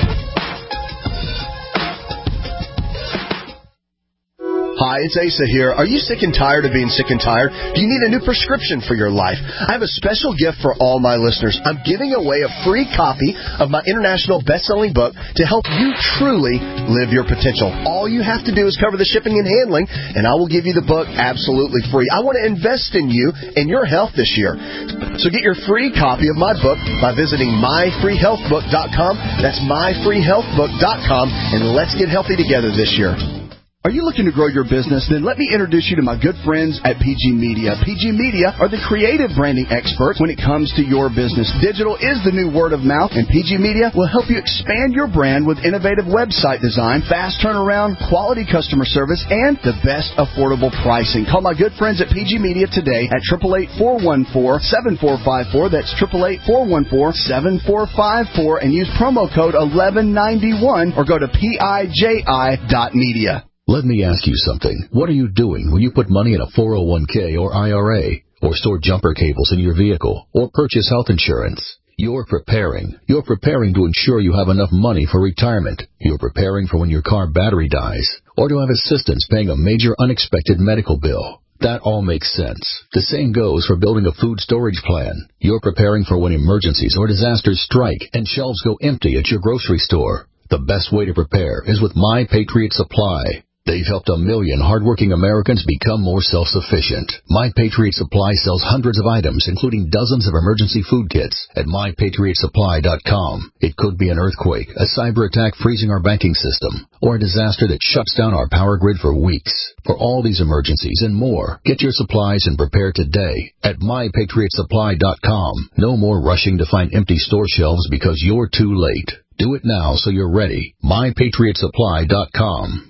Hi, it's Asa here. Are you sick and tired of being sick and tired? Do you need a new prescription for your life? I have a special gift for all my listeners. I'm giving away a free copy of my international best-selling book to help you truly live your potential. All you have to do is cover the shipping and handling, and I will give you the book absolutely free. I want to invest in you and your health this year. So get your free copy of my book by visiting my free health book dot com. That's my free health book dot com, and let's get healthy together this year. Are you looking to grow your business? Then let me introduce you to my good friends at P G Media. P G Media are the creative branding experts when it comes to your business. Digital is the new word of mouth, and P G Media will help you expand your brand with innovative website design, fast turnaround, quality customer service, and the best affordable pricing. Call my good friends at P G Media today at eight eight eight, four one four, seven four five four. That's eight eight eight, four one four, seven four five four, and use promo code eleven ninety-one or go to P I J I dot media. Let me ask you something. What are you doing when you put money in a four oh one k or I R A, or store jumper cables in your vehicle, or purchase health insurance? You're preparing. You're preparing to ensure you have enough money for retirement. You're preparing for when your car battery dies, or to have assistance paying a major unexpected medical bill. That all makes sense. The same goes for building a food storage plan. You're preparing for when emergencies or disasters strike and shelves go empty at your grocery store. The best way to prepare is with My Patriot Supply. They've helped a million hardworking Americans become more self-sufficient. My Patriot Supply sells hundreds of items, including dozens of emergency food kits, at my patriot supply dot com. It could be an earthquake, a cyber attack freezing our banking system, or a disaster that shuts down our power grid for weeks. For all these emergencies and more, get your supplies and prepare today at my patriot supply dot com. No more rushing to find empty store shelves because you're too late. Do it now so you're ready. my patriot supply dot com.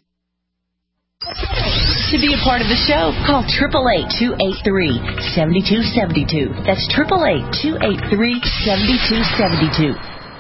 To be a part of the show, call eight eight eight, two eight three, seven two seven two. That's eight eight eight, two eight three, seven two seven two.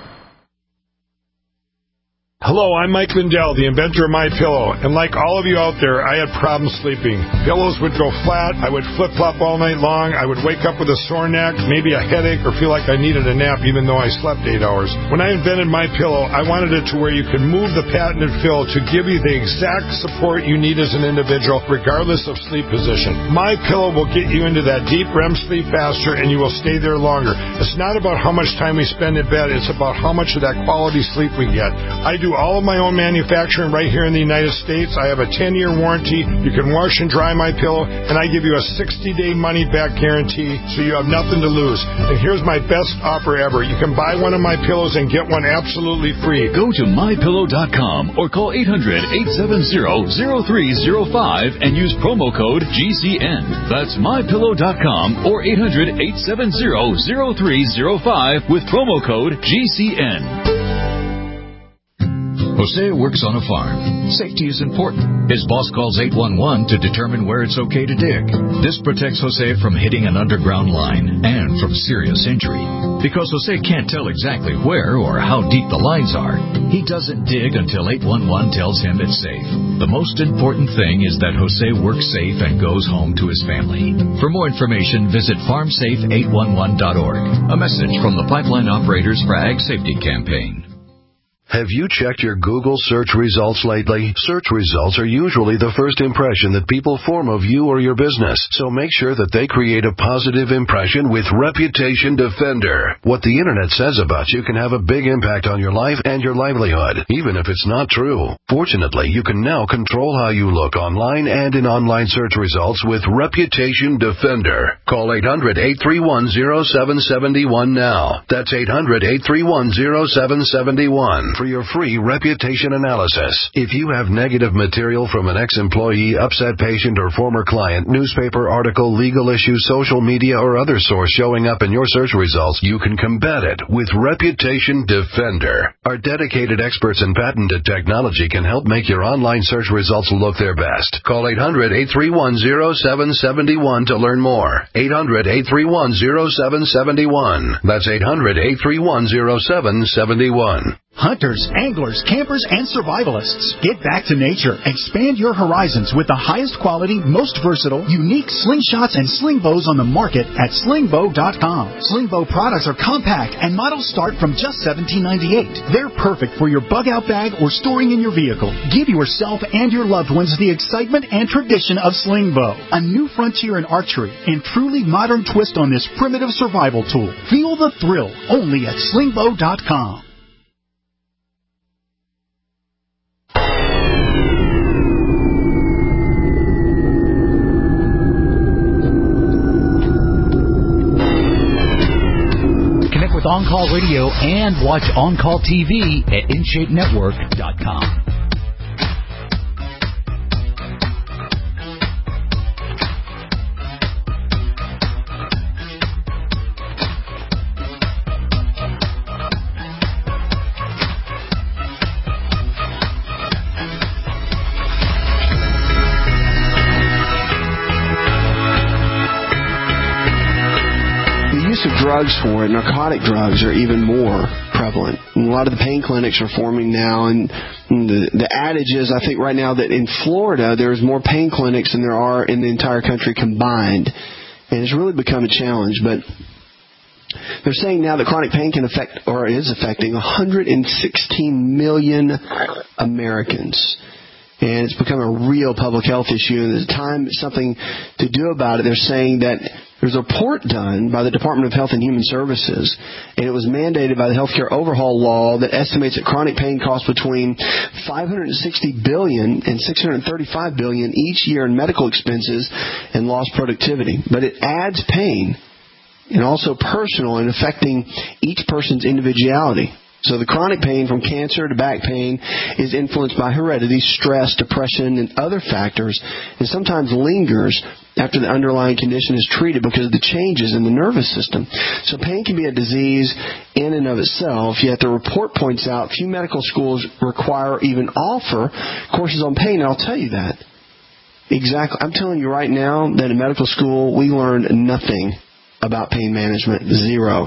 Hello, I'm Mike Lindell, the inventor of MyPillow, and like all of you out there, I had problems sleeping. Pillows would go flat, I would flip-flop all night long, I would wake up with a sore neck, maybe a headache, or feel like I needed a nap even though I slept eight hours. When I invented MyPillow, I wanted it to where you could move the patented fill to give you the exact support you need as an individual, regardless of sleep position. MyPillow will get you into that deep R E M sleep faster, and you will stay there longer. It's not about how much time we spend in bed, it's about how much of that quality sleep we get. I do all of my own manufacturing right here in the United States. I have a ten-year warranty. You can wash and dry my pillow, and I give you a sixty-day money-back guarantee, so you have nothing to lose. And here's my best offer ever. You can buy one of my pillows and get one absolutely free. Go to my pillow dot com or call eight hundred, eight seven zero, zero three zero five and use promo code G C N. That's my pillow dot com or eight hundred, eight seven zero, zero three zero five with promo code G C N. Jose works on a farm. Safety is important. His boss calls eight one one to determine where it's okay to dig. This protects Jose from hitting an underground line and from serious injury. Because Jose can't tell exactly where or how deep the lines are, he doesn't dig until eight one one tells him it's safe. The most important thing is that Jose works safe and goes home to his family. For more information, visit farm safe eight one one dot org. A message from the Pipeline Operators for Ag Safety Campaign. Have you checked your Google search results lately? Search results are usually the first impression that people form of you or your business, so make sure that they create a positive impression with Reputation Defender. What the Internet says about you can have a big impact on your life and your livelihood, even if it's not true. Fortunately, you can now control how you look online and in online search results with Reputation Defender. Call eight hundred, eight three one, zero seven seven one now. That's eight hundred, eight three one, zero seven seven one. for your free reputation analysis. If you have negative material from an ex-employee, upset patient, or former client, newspaper article, legal issue, social media, or other source showing up in your search results, you can combat it with Reputation Defender. Our dedicated experts in patented technology can help make your online search results look their best. Call eight hundred, eight three one, zero seven seven one to learn more. eight hundred, eight three one, zero seven seven one. That's eight hundred, eight three one, zero seven seven one. Hunters, anglers, campers, and survivalists. Get back to nature. Expand your horizons with the highest quality, most versatile, unique slingshots and sling bows on the market at sling bow dot com. Sling bow products are compact and models start from just seventeen ninety-eight. They're perfect for your bug out bag or storing in your vehicle. Give yourself and your loved ones the excitement and tradition of sling bow. A new frontier in archery and truly modern twist on this primitive survival tool. Feel the thrill only at sling bow dot com. With On Call Radio and watch On Call T V at in shape network dot com. Drugs for it, narcotic drugs, are even more prevalent. And a lot of the pain clinics are forming now, and the, the adage is, I think right now, that in Florida there's more pain clinics than there are in the entire country combined. And it's really become a challenge. But they're saying now that chronic pain can affect, or is affecting, one hundred sixteen million Americans. And it's become a real public health issue, and there's time something to do about it. They're saying that there's a report done by the Department of Health and Human Services, and it was mandated by the Healthcare Overhaul Law that estimates that chronic pain costs between five hundred sixty billion dollars and six hundred thirty-five billion dollars each year in medical expenses and lost productivity. But it adds pain, and also personal, and affecting each person's individuality. So the chronic pain, from cancer to back pain, is influenced by heredity, stress, depression, and other factors, and sometimes lingers after the underlying condition is treated because of the changes in the nervous system. So pain can be a disease in and of itself, yet the report points out few medical schools require or even offer courses on pain, and I'll tell you that. Exactly. I'm telling you right now that in medical school we learned nothing about pain management. Zero.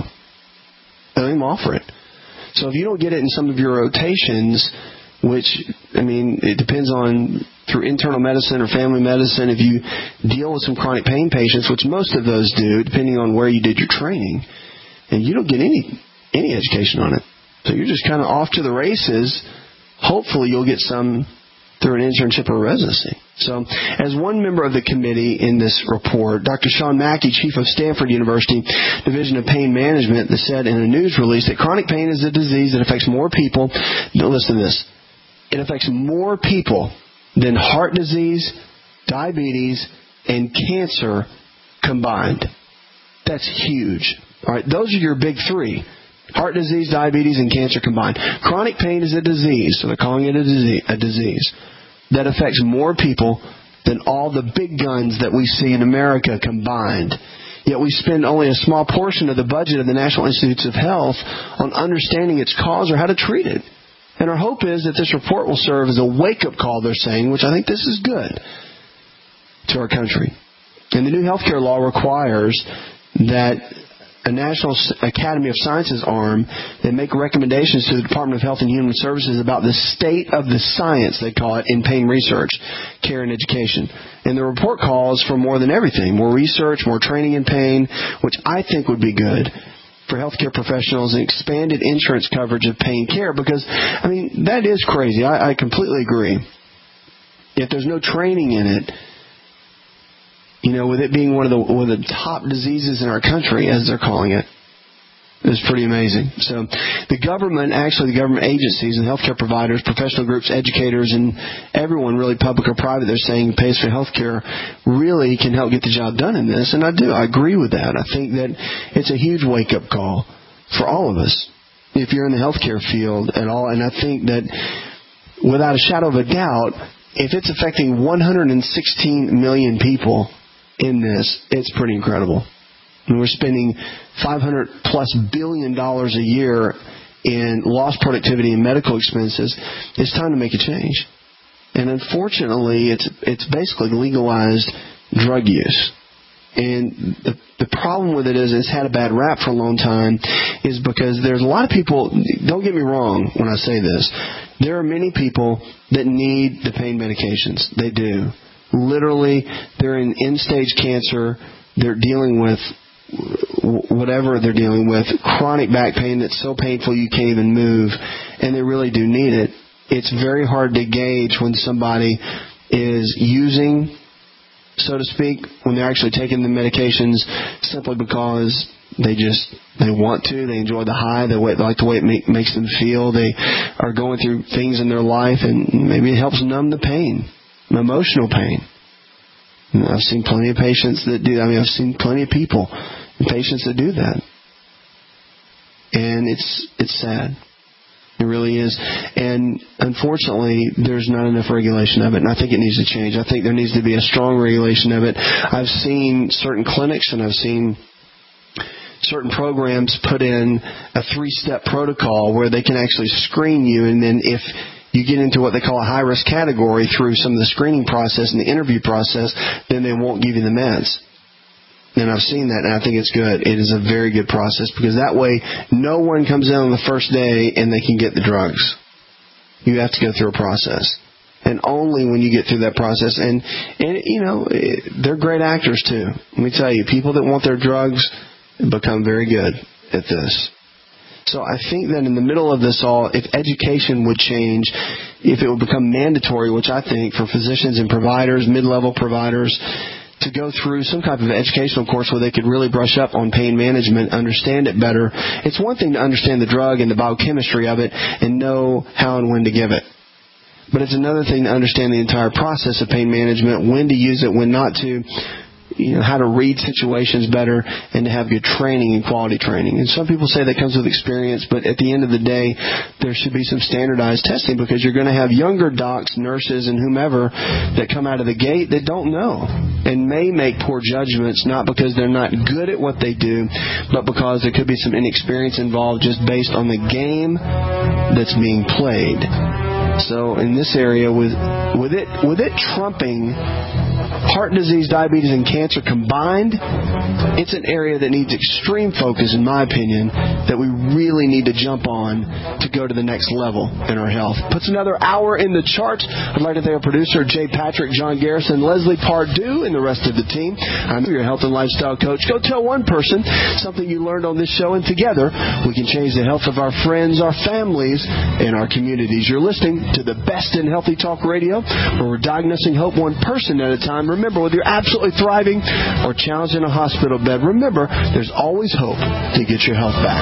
They don't even offer it. So if you don't get it in some of your rotations, which, I mean, it depends on through internal medicine or family medicine, if you deal with some chronic pain patients, which most of those do, depending on where you did your training, and you don't get any any education on it. So you're just kind of off to the races. Hopefully you'll get some through an internship or residency. So, as one member of the committee in this report, Doctor Sean Mackey, chief of Stanford University Division of Pain Management, said in a news release that chronic pain is a disease that affects more people. Don't listen to this. It affects more people than heart disease, diabetes, and cancer combined. That's huge. All right, those are your big three. Heart disease, diabetes, and cancer combined. Chronic pain is a disease, so they're calling it a disease, a disease that affects more people than all the big guns that we see in America combined. Yet we spend only a small portion of the budget of the National Institutes of Health on understanding its cause or how to treat it. And our hope is that this report will serve as a wake-up call, they're saying, which I think this is good, to our country. And the new healthcare law requires that a National Academy of Sciences arm that make recommendations to the Department of Health and Human Services about the state of the science, they call it, in pain research, care, and education. And the report calls for more than everything, more research, more training in pain, which I think would be good for healthcare professionals, and expanded insurance coverage of pain care, because, I mean, that is crazy. I, I completely agree. If there's no training in it, you know, with it being one of the one of the top diseases in our country, as they're calling it, it's pretty amazing. So the government, actually the government agencies and healthcare providers, professional groups, educators, and everyone, really public or private, they're saying pays for healthcare, really can help get the job done in this. And I do. I agree with that. I think that it's a huge wake-up call for all of us. if you're in the healthcare field at all. And I think that without a shadow of a doubt, if it's affecting one hundred sixteen million people in this, it's pretty incredible. And we're spending five hundred plus billion dollars a year in lost productivity and medical expenses. It's time to make a change. And unfortunately, it's it's basically legalized drug use. And the, the problem with it is it's had a bad rap for a long time is because there's a lot of people, don't get me wrong when I say this, there are many people that need the pain medications. They do. Literally, they're in end-stage cancer. They're dealing with whatever they're dealing with, chronic back pain that's so painful you can't even move, and they really do need it. It's very hard to gauge when somebody is using, so to speak, when they're actually taking the medications simply because they just, they want to, they enjoy the high, they like the way it make, makes them feel, they are going through things in their life, and maybe it helps numb the pain, emotional pain. And I've seen plenty of patients that do, I mean, I've seen plenty of people and patients that do that. And it's it's sad. It really is. And unfortunately, there's not enough regulation of it, and I think it needs to change. I think there needs to be a strong regulation of it. I've seen certain clinics and I've seen certain programs put in a three-step protocol where they can actually screen you, and then if you get into what they call a high-risk category through some of the screening process and the interview process, then they won't give you the meds. And I've seen that, and I think it's good. It is a very good process because that way no one comes in on the first day and they can get the drugs. You have to go through a process. And only when you get through that process, and, and you know, they're great actors too. Let me tell you, people that want their drugs become very good at this. So I think that in the middle of this all, if education would change, if it would become mandatory, which I think for physicians and providers, mid-level providers, to go through some type of educational course where they could really brush up on pain management, understand it better. It's one thing to understand the drug and the biochemistry of it and know how and when to give it. But it's another thing to understand the entire process of pain management, when to use it, when not to, you know, how to read situations better, and to have good training and quality training. And some people say that comes with experience, but at the end of the day, there should be some standardized testing because you're going to have younger docs, nurses, and whomever that come out of the gate that don't know and may make poor judgments, not because they're not good at what they do, but because there could be some inexperience involved just based on the game that's being played. So in this area, with with it with it trumping heart disease, diabetes, and cancer combined, it's an area that needs extreme focus, in my opinion, that we really need to jump on to go to the next level in our health. Puts another hour in the charts. I'd like to thank our producer, Jay Patrick, John Garrison, Leslie Pardue, and the rest of the team. I'm your health and lifestyle coach. Go tell one person something you learned on this show, and together we can change the health of our friends, our families, and our communities. You're listening to the best in Healthy Talk Radio, where we're diagnosing hope one person at a time. Remember, whether you're absolutely thriving or challenged in a hospital bed, remember, there's always hope to get your health back.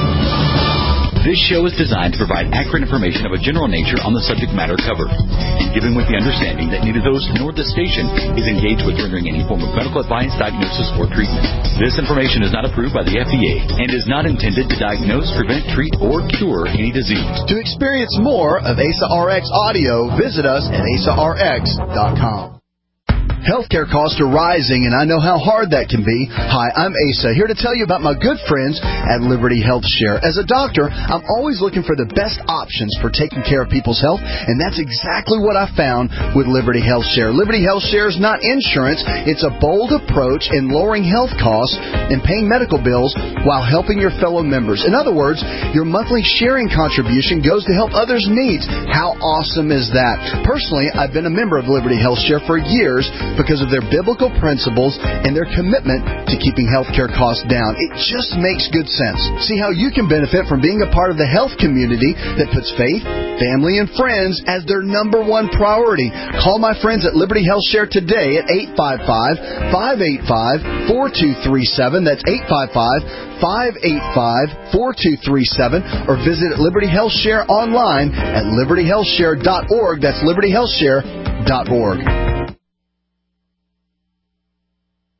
This show is designed to provide accurate information of a general nature on the subject matter covered, given with the understanding that neither those nor the station is engaged with rendering any form of medical advice, diagnosis, or treatment. This information is not approved by the F D A and is not intended to diagnose, prevent, treat, or cure any disease. To experience more of A S A R X audio, visit us at A S A R X dot com. Healthcare costs are rising, and I know how hard that can be. Hi, I'm Asa, here to tell you about my good friends at Liberty Health Share. As a doctor, I'm always looking for the best options for taking care of people's health, and that's exactly what I found with Liberty Health Share. Liberty Health Share is not insurance. It's a bold approach in lowering health costs and paying medical bills while helping your fellow members. In other words, your monthly sharing contribution goes to help others' needs. How awesome is that? Personally, I've been a member of Liberty Health Share for years because of their biblical principles and their commitment to keeping healthcare costs down. It just makes good sense. See how you can benefit from being a part of the health community that puts faith, family, and friends as their number one priority. Call my friends at Liberty Health Share today at eight five five, five eight five, four two three seven. That's eight five five, five eight five, four two three seven. Or visit Liberty Health Share online at liberty health share dot org. That's liberty health share dot org.